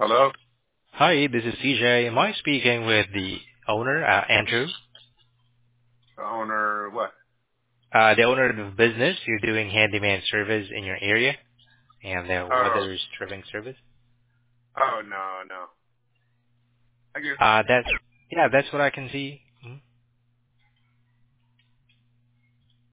Hello? Hi, this is CJ. Am I speaking with the owner, Andrew? The owner, what? The owner of the business, you're doing handyman service in your area and the Oh, weather stripping service? oh, no, no. I guess, That's what I can see.